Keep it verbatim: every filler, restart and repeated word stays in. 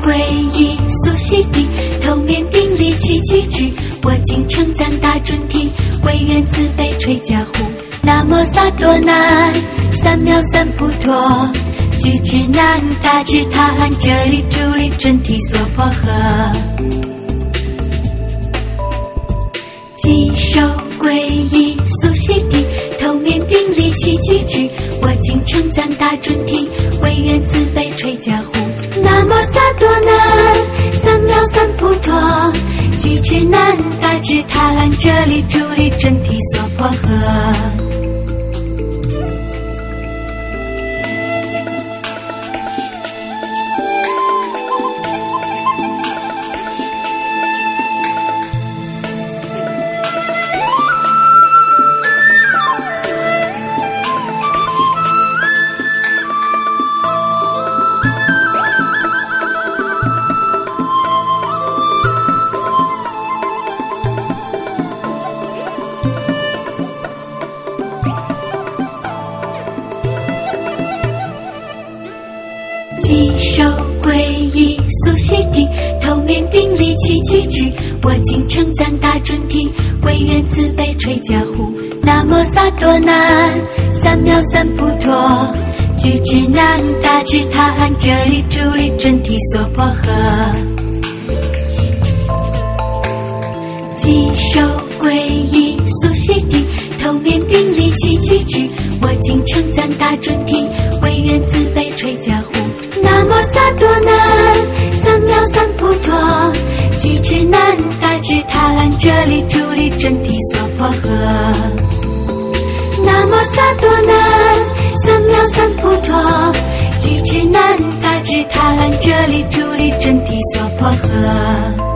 皈依苏悉地，头面顶礼起居之，我今称赞大准提，唯愿慈悲垂加护。南无萨多南，三藐三菩陀，具智难大智他安哲利主利准提娑婆诃。即受皈依苏悉地，头面顶礼起居之，我今称赞大准提，唯愿慈悲垂加护。南无萨多南，三藐三菩陀，具智难大智他安哲利主利准提娑婆诃。即受皈依苏悉地，头面顶礼起居之，我今称赞大准提，唯愿慈悲垂加护。南无萨多南，三藐三菩陀，具智难大智他安哲利主利准提娑婆诃。即受皈依苏悉地，头面顶礼起居之，我今称赞大准提，唯愿慈悲垂加护。南无萨多南，三藐三菩陀，具智难大智他安哲利主利准提娑婆诃。南无萨多南，三藐三菩陀，具智难大智他安哲利主利准提娑婆诃。